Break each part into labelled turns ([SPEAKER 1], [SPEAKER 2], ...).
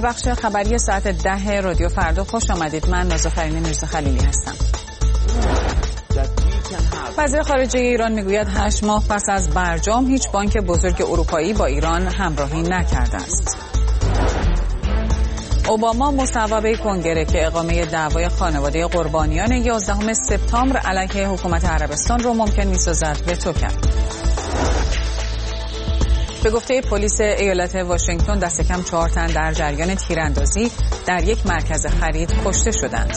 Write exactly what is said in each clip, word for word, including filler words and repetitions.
[SPEAKER 1] به بخش خبری ساعت ده رادیو فردا خوش آمدید. من نازافرین میرزا خلیلی هستم. وزیر خارجه ایران میگوید هشت ماه پس از برجام هیچ بانک بزرگ اروپایی با ایران همراهی نکرده است. اوباما مصوبه کنگره که اقامه دعوای خانواده قربانیان یازدهم سپتامبر علیه حکومت عربستان رو ممکن می‌سازد وتو کرد. به گفته پلیس ایالت واشنگتن دست کم چهار تن در جریان تیراندازی در یک مرکز خرید کشته شدند.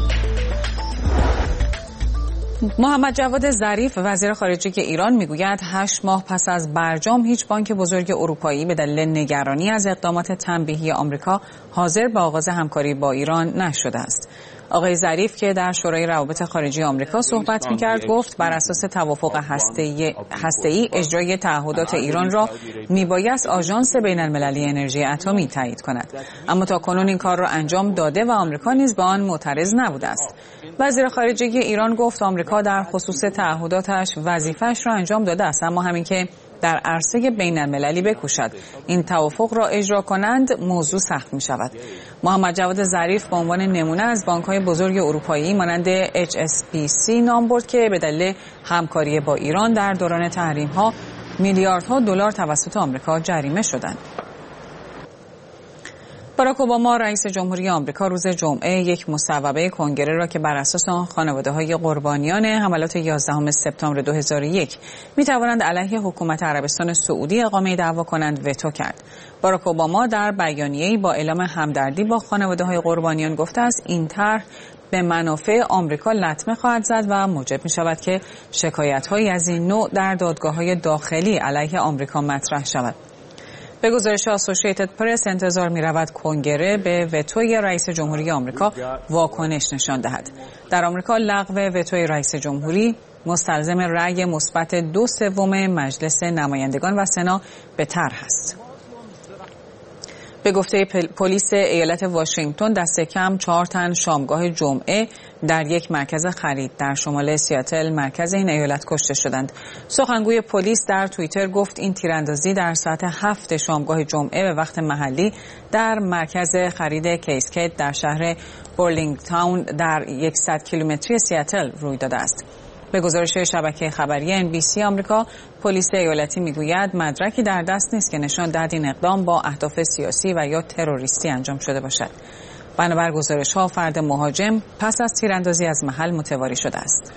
[SPEAKER 1] محمد جواد ظریف وزیر خارجه ایران میگوید هشت ماه پس از برجام هیچ بانک بزرگ اروپایی به دلیل نگرانی از اقدامات تنبیهی آمریکا حاضر به آغاز همکاری با ایران نشده است. آقای ظریف که در شورای روابط خارجی آمریکا صحبت می‌کرد گفت بر اساس توافق هسته‌ای هسته‌ای اجرای تعهدات ایران را میبایست آژانس بین‌المللی انرژی اتمی تایید کند، اما تاکنون این کار را انجام داده و آمریکا نیز به آن معترض نبوده است. وزیر خارجه ایران گفت آمریکا در خصوص تعهداتش وظیفه‌اش را انجام داده است، اما همین که در عرصه بین‌المللی بکوشد این توافق را اجرا کنند موضوع سخت می شود. محمد جواد ظریف به عنوان نمونه از بانک‌های بزرگ اروپایی مانند اچ اس بی سی نام برد که به دلیل همکاری با ایران در دوران تحریم‌ها میلیاردها دلار توسط آمریکا جریمه شدند. باراک اوباما رئیس جمهوری آمریکا روز جمعه یک مصوبه کنگره را که بر اساس آن خانواده‌های قربانیان حملات یازدهم سپتامبر دو هزار و یک می‌توانند علیه حکومت عربستان سعودی اقامه دعوا کنند وتو کرد. باراک اوباما در بیانیه‌ای با اعلام همدردی با خانواده‌های قربانیان گفته است این طرح به منافع آمریکا لطمه خواهد زد و موجب می‌شود که شکایت‌هایی از این نوع در دادگاه‌های داخلی علیه آمریکا مطرح شود. به گزارش اسوسییتد پرس انتظار می رود کنگره به وتوی رئیس جمهوری آمریکا واکنش نشان دهد. در آمریکا لغو وتوی رئیس جمهوری مستلزم رأی مثبت دو سوم مجلس نمایندگان و سنا به طرح است. به گفته پلیس ایالت واشنگتن دست کم چهار تن شامگاه جمعه در یک مرکز خرید در شمال سیاتل مرکز این ایالت کشته شدند. سخنگوی پلیس در توییتر گفت این تیراندازی در ساعت هفت شامگاه جمعه به وقت محلی در مرکز خرید کیسکیت در شهر بورلینگتاون در صد کیلومتری سیاتل روی داده است. به گزارش شبکه خبری ان بی سی آمریکا، پلیس ایالتی میگوید مدرکی در دست نیست که نشان دهد این اقدام با اهداف سیاسی و یا تروریستی انجام شده باشد. بنابر گزارش‌ها فرد مهاجم پس از تیراندازی از محل متواری شده است.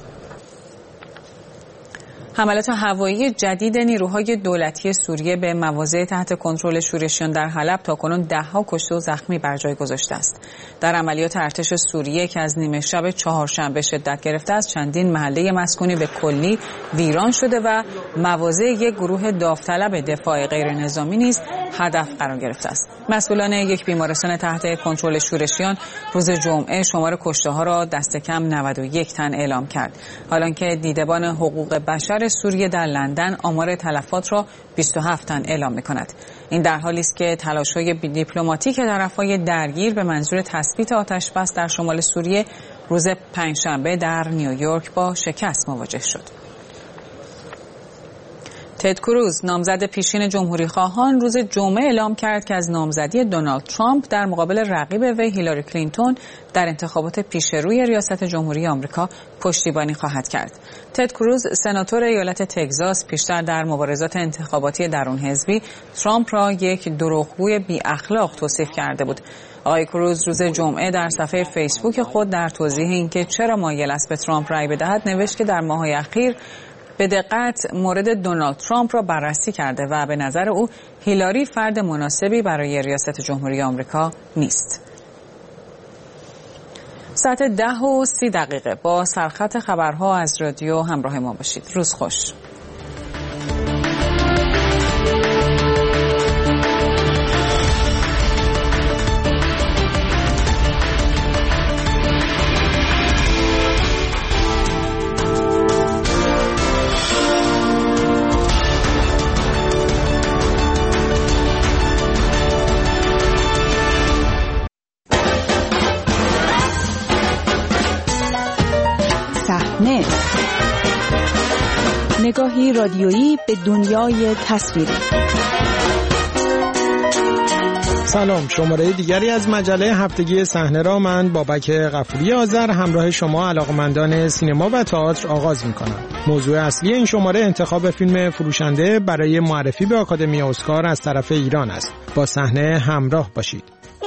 [SPEAKER 1] حملات هوایی جدید نیروهای دولتی سوریه به مواضع تحت کنترل شورشیان در حلب تاکنون ده‌ها کشته و زخمی بر جای گذاشته است. در عملیات ارتش سوریه که از نیمه شب چهارشنبه شدت گرفته است، چندین محله مسکونی به کلی ویران شده و مواضع یک گروه داوطلب دفاع غیر نظامی نیز هدف قرار گرفته است. مسئولان یک بیمارستان تحت کنترل شورشیان روز جمعه شمار کشته‌ها را دست کم نود و یک تن اعلام کرد، حالانکه دیدبان حقوق بشر سوریه در لندن آمار تلفات را بیست و هفت تن اعلام می‌کند. این در حالی است که تلاش‌های دیپلماتیک طرف‌های درگیر به منظور تثبیت آتش‌بس در شمال سوریه روز پنجشنبه در نیویورک با شکست مواجه شد. تد کروز نامزد پیشین جمهوری خواهان روز جمعه اعلام کرد که از نامزدی دونالد ترامپ در مقابل رقیب وی هیلاری کلینتون در انتخابات پیشروی ریاست جمهوری آمریکا پشتیبانی خواهد کرد. تد کروز سناتور ایالت تگزاس پیشتر در مبارزات انتخاباتی درون حزبی ترامپ را یک دروغگوی بی اخلاق توصیف کرده بود. آقای کروز روز جمعه در صفحه فیسبوک خود در توضیح اینکه چرا مایل است به ترامپ رأی بدهد نوشت که در ماه‌های اخیر به دقت مورد دونالد ترامپ را بررسی کرده و به نظر او هیلاری فرد مناسبی برای ریاست جمهوری آمریکا نیست. ساعت ده و سی دقیقه با سرخط خبرها از رادیو همراه ما باشید. روز خوش.
[SPEAKER 2] نگاهی رادیویی به دنیای تصویری. سلام، شماره دیگری از مجله هفتگی صحنه را من بابک غفوری آذر همراه شما علاقمندان سینما و تئاتر آغاز می‌کنم. موضوع اصلی این شماره انتخاب فیلم فروشنده برای معرفی به آکادمی اسکار از طرف ایران است. با صحنه همراه باشید.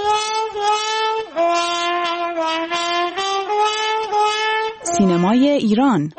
[SPEAKER 3] سینمای ایران.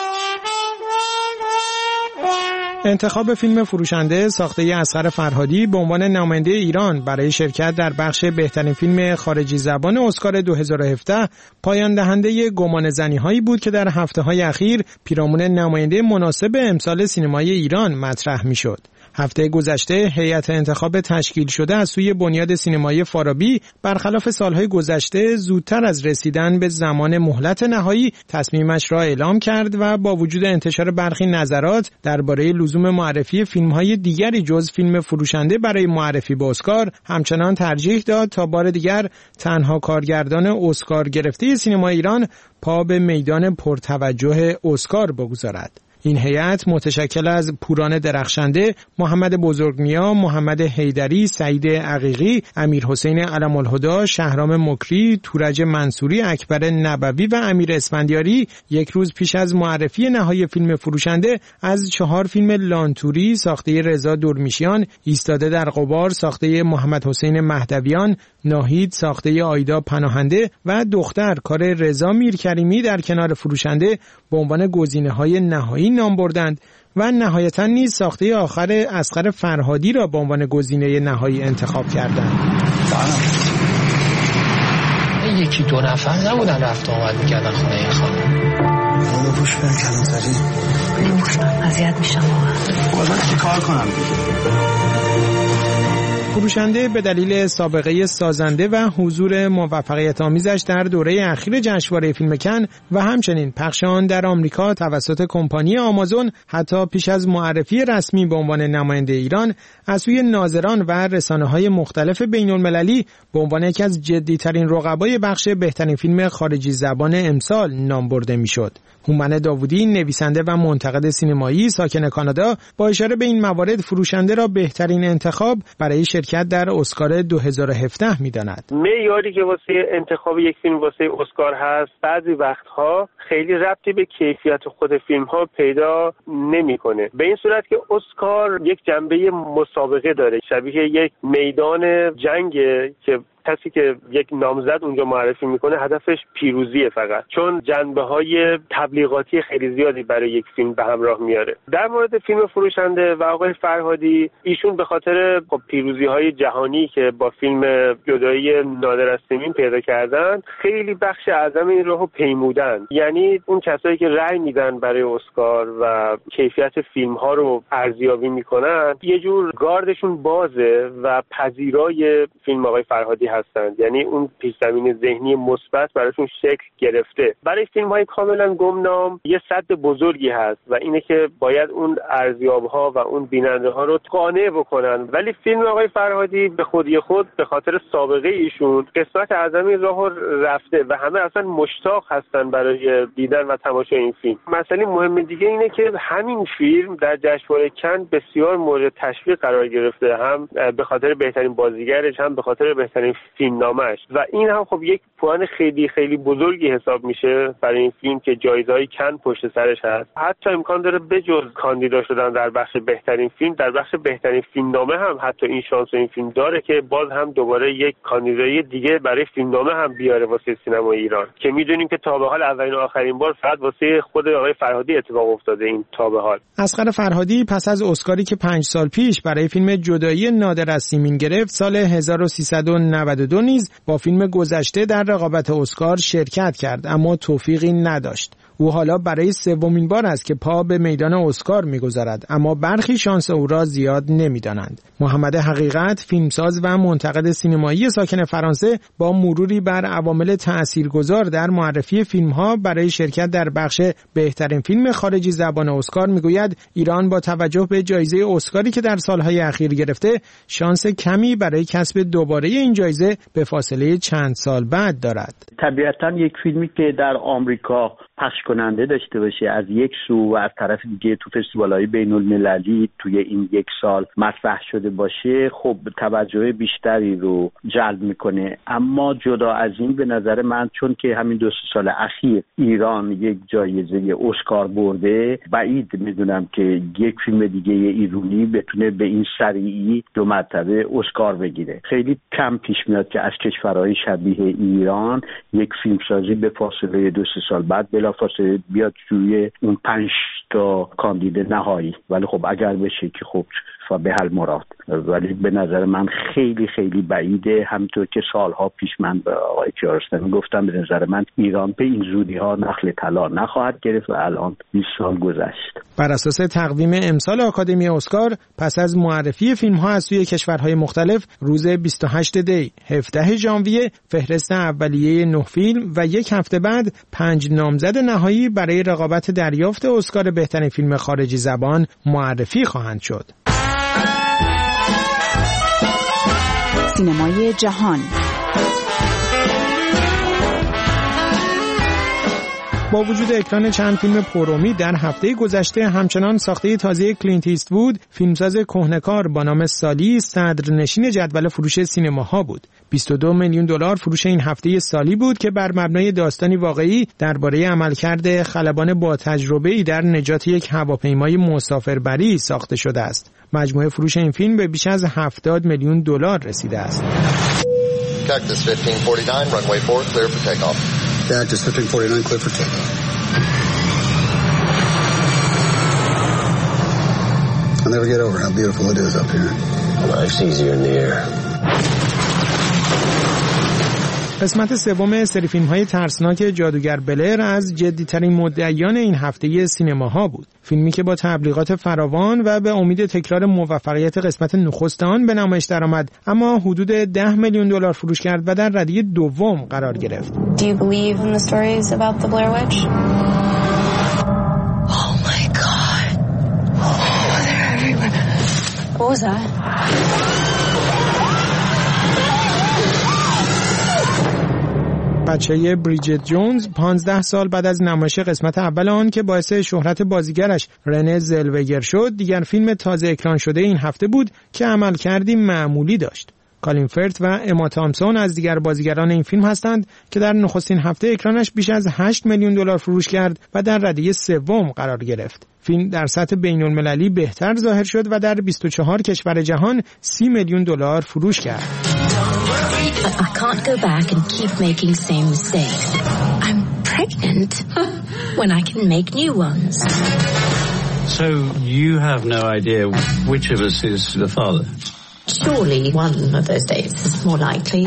[SPEAKER 2] انتخاب فیلم فروشنده ساخته اصغر فرهادی به عنوان نماینده ایران برای شرکت در بخش بهترین فیلم خارجی زبان اسکار دو هزار و هفده پایان دهنده گمانه‌زنی‌هایی بود که در هفته‌های اخیر پیرامون نماینده مناسب امسال سینمای ایران مطرح می‌شد. هفته گذشته هیئت انتخاب تشکیل شده از سوی بنیاد سینمایی فارابی برخلاف سالهای گذشته زودتر از رسیدن به زمان مهلت نهایی تصمیمش را اعلام کرد و با وجود انتشار برخی نظرات درباره لزوم معرفی فیلم‌های دیگری جز فیلم فروشنده برای معرفی به اسکار همچنان ترجیح داد تا بار دیگر تنها کارگردان اسکار گرفته سینما ایران پا به میدان پرتوجه اسکار بگذارد. این هیئت متشکل از پوران درخشنده، محمد بزرگنیا، محمد حیدری، سعید عقیقی، امیرحسین علم‌الهدی، شهرام مکری، تورج منصوری، اکبر نبوی و امیر اسفندیاری یک روز پیش از معرفی نهایی فیلم فروشنده از چهار فیلم لانتوری ساخته رضا دورمیشیان، ایستاده در غبار ساخته محمد حسین مهدویان، ناهید ساخته آیدا پناهنده و دختر کار رضا میرکریمی در کنار فروشنده به عنوان گزینه‌های نهایی نام بردند و نهایتاً نیز ساخته آخر اصغر فرهادی را به عنوان گزینه نهایی انتخاب کردند.
[SPEAKER 4] یکی دو نفر نبودن رفت آمد می‌کردن خونه این خانم.
[SPEAKER 5] اونو بوش برم کلام زدی.
[SPEAKER 3] نمی‌خونم اذیت میشم واقعا.
[SPEAKER 5] خودت چی کار کنم دیگه؟
[SPEAKER 2] فروشنده به دلیل سابقه سازنده و حضور موفقیت آمیزش در دوره اخیر جشنواره فیلم کن و همچنین پخش آن در آمریکا توسط کمپانی آمازون حتی پیش از معرفی رسمی به عنوان نماینده ایران از سوی ناظران و رسانه‌های مختلف بین‌المللی به عنوان یکی از جدی‌ترین رقبای بخش بهترین فیلم خارجی زبان امسال نام برده می‌شد. هومن داوودی نویسنده و منتقد سینمایی ساکن کانادا با اشاره به این موارد فروشنده را بهترین انتخاب برای شرکت در اسکار دو هزار و هفده می‌داند.
[SPEAKER 6] معیاری که واسه انتخاب یک فیلم واسه اسکار هست بعضی وقتها خیلی ربطی به کیفیت خود فیلم‌ها پیدا نمی‌کنه. به این صورت که اسکار یک جنبه مسابقه داره، شبیه یک میدان جنگه که کسی که یک نامزد اونجا معرفی میکنه هدفش پیروزیه فقط، چون جنبه های تبلیغاتی خیلی زیادی برای یک فیلم به همراه میاره. در مورد فیلم فروشنده و آقای فرهادی، ایشون به خاطر خب پیروزی های جهانی که با فیلم جدایی نادر از سیمین پیدا کردن خیلی بخش اعظم این راهو پیمودن. یعنی اون کسایی که رأی میدن برای اسکار و کیفیت فیلم ها رو ارزیابی میکنن یه جور گاردشون بازه و پذیرای فیلم آقای فرهادی هستند، یعنی اون پیش زمین ذهنی مثبت براشون شکل گرفته. برای فیلم‌های کاملا گمنام یه سد بزرگی هست و اینه که باید اون ارزیاب‌ها و اون بیننده‌ها رو قانع بکنن، ولی فیلم آقای فرهادی به خودی خود به خاطر سابقه ایشون قسمت اعظم این راهو رفته و همه اصلا مشتاق هستن برای دیدن و تماشای این فیلم. مسئله مهم دیگه اینه که همین فیلم در جشنواره کن بسیار مورد تشویق قرار گرفته، هم به خاطر بهترین بازیگرش هم به خاطر بهترین فیلمنامه‌اش و این هم خب یک پوان خیلی خیلی بزرگی حساب میشه برای این فیلم که جایزه‌های کن پشت سرش هست. حتی امکان داره بجز کاندیدا شدن در بخش بهترین فیلم، در بخش بهترین فیلمنامه هم حتی این شانس این فیلم داره که باز هم دوباره یک کاندیدایی دیگه برای فیلمنامه هم بیاره واسه سینما ایران، که میدونیم که تا به حال اولین و آخرین بار فقط واسه خود آقای فرهادی اتفاق افتاده این تا به حال.
[SPEAKER 2] اصغر فرهادی پس از اسکاری که پنج سال پیش برای فیلم جدایی نادر از سیمین گرفت، سال هزار و سیصد و نود و دو نیز با فیلم گذشته در رقابت اسکار شرکت کرد اما توفیقی نداشت. او حالا برای سومین بار است که پا به میدان اسکار می‌گذارد، اما برخی شانس او را زیاد نمی‌دانند. محمد حقیقت، فیلمساز و منتقد سینمایی ساکن فرانسه، با مروری بر عوامل تأثیرگذار در معرفی فیلم‌ها برای شرکت در بخش بهترین فیلم خارجی زبان اسکار می‌گوید ایران با توجه به جایزه اسکاری که در سال‌های اخیر گرفته، شانس کمی برای کسب دوباره این جایزه به فاصله چند سال بعد دارد.
[SPEAKER 7] طبیعتاً یک فیلمی که در آمریکا پخش کننده داشته باشه از یک سو و از طرف دیگه تو فستیوال‌های بین‌المللی توی این یک سال مطرح شده باشه، خب توجه بیشتری رو جلب میکنه. اما جدا از این به نظر من چون که همین دو سه سال اخیر ایران یک جایزه اسکار برده، بعید میدونم که یک فیلم دیگه ایرانی بتونه به این سریعی دو مرتبه اسکار بگیره. خیلی کم پیش میاد که از کشورهای شبیه ایران یک فیلمسازی به فاصله دو سه سال بعد بلافاصله بیاد روی اون پنج تا کاندید نهایی. ولی خب اگر بشه که خب به حل مراد، ولی به نظر من خیلی خیلی بعیده. همونطور که سالها پیش من به آقای کیارستمی گفتم، به نظر من ایران به این زودی ها نخل طلا نخواهد گرفت و الان بیست سال گذشت.
[SPEAKER 2] بر اساس تقویم امسال آکادمی اسکار، پس از معرفی فیلم ها از سوی کشورهای مختلف، روز بیست و هشتم دی هفدهم ژانویه فهرست اولیه نه فیلم و یک هفته بعد پنج نامزد نهایی برای رقابت دریافت اسکار بهترین فیلم خارجی زبان معرفی خواهند شد.
[SPEAKER 3] سینمای جهان.
[SPEAKER 2] با وجود اکران چند فیلم پرامید در هفته گذشته، همچنان ساخته تازه کلینت ایستوود، فیلمساز کهنه‌کار با نام سالی، صدرنشین جدول فروش سینماها بود. بیست و دو میلیون دلار فروش این هفته سالی بود که بر مبنای داستانی واقعی درباره عملکرد خلبان با تجربه‌ای در نجات یک هواپیمای مسافربری ساخته شده است. مجموع فروش این فیلم به بیش از هفتاد میلیون دلار رسیده است.
[SPEAKER 8] Cactus fifteen forty-nine, runway four, clear for takeoff.
[SPEAKER 5] Cactus fifteen forty-nine, clear for takeoff. I'll never get over how beautiful it is up here.
[SPEAKER 8] Life's easier in the air.
[SPEAKER 2] قسمت سوم سری فیلم‌های ترسناک جادوگر بلر از جدی‌ترین مدعیان این هفته سینماها بود. فیلمی که با تبلیغات فراوان و به امید تکرار موفقیت قسمت نخست آن به نمایش درآمد، اما حدود ده میلیون دلار فروش کرد و در ردیف دوم قرار گرفت.
[SPEAKER 9] Do you believe in the stories about the Blair Witch?
[SPEAKER 3] Oh my god. Oh, they're everywhere.
[SPEAKER 9] What was that?
[SPEAKER 2] بچه بریجت جونز پانزده سال بعد از نمایش قسمت اول آن که باعث شهرت بازیگرش رنه زلوگر شد، دیگر فیلم تازه اکران شده این هفته بود که عملکردی معمولی داشت. کالین فرت و اما تامسون از دیگر بازیگران این فیلم هستند که در نخستین هفته اکرانش بیش از هشت میلیون دلار فروش کرد و در ردیف سوم قرار گرفت. فیلم در سطح بین‌المللی بهتر ظاهر شد و در بیست و چهار کشور جهان سی میلیون دلار فروش کرد.
[SPEAKER 10] I can't go back and keep making same mistakes. I'm pregnant when I can make new ones.
[SPEAKER 11] So you have no idea which of us is the father?
[SPEAKER 10] Surely one of those days is more likely.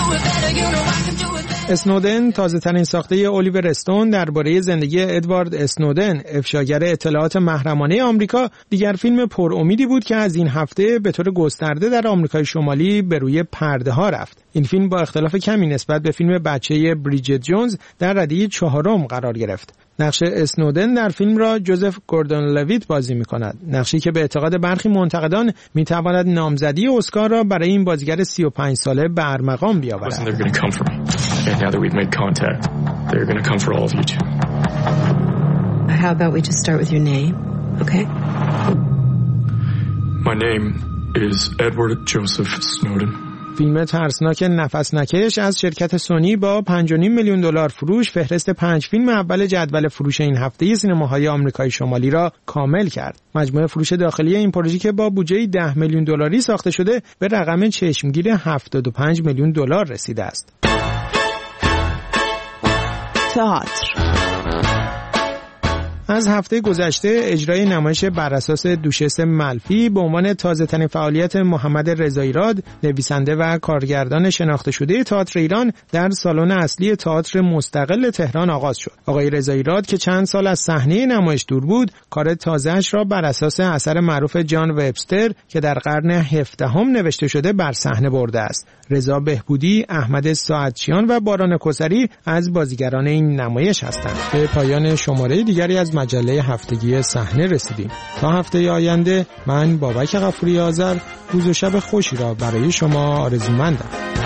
[SPEAKER 2] اسنودن، تازه ترین ساخته الیور استون درباره زندگی ادوارد اسنودن، افشاگر اطلاعات محرمانه آمریکا، دیگر فیلم پر امیدی بود که از این هفته به طور گسترده در آمریکای شمالی به روی پرده ها رفت. این فیلم با اختلاف کمی نسبت به فیلم بچه بریجت جونز در ردیف چهارم قرار گرفت. نقش اسنودن در فیلم را جوزف گوردون لویت بازی می‌کند، نقشی که به اعتقاد برخی منتقدان می‌تواند نامزدی اسکار را برای این بازیگر سی و پنج ساله به ارمغان بیاورد.
[SPEAKER 12] Now that we've made contact, they're going to come for all of you too.
[SPEAKER 13] How about we just start with your name, okay?
[SPEAKER 12] My name is Edward Joseph Snowden.
[SPEAKER 2] فیلم ترسناک نفس نکش از شرکت سونی با پنج و نیم میلیون دلار فروش فهرست پنج فیلم اول جدول فروش این هفته سینماهای آمریکای شمالی را کامل کرد. مجموع فروش داخلی این پروژه که با بودجه ده میلیون دلاری ساخته شده به رقم چشمگیر هفتاد و پنج میلیون دلار رسیده است.
[SPEAKER 3] تئاتر.
[SPEAKER 2] از هفته گذشته اجرای نمایش بر اساس دوشس ملفی به عنوان تازه‌ترین فعالیت محمد رضاییراد، نویسنده و کارگردان شناخته شده تئاتر ایران، در سالن اصلی تئاتر مستقل تهران آغاز شد. آقای رضاییراد که چند سال از صحنه نمایش دور بود، کار تازه‌اش را بر اساس اثر معروف جان وبستر که در قرن هفدهم نوشته شده بر صحنه برده است. رضا بهبودی، احمد ساعتچیان و باران کسری از بازیگران این نمایش هستند. به پایان شماره دیگری از مجله هفتگی صحنه رسیدیم. تا هفته آینده من بابک غفوری آذر روز و شب خوشی را برای شما آرزومندم.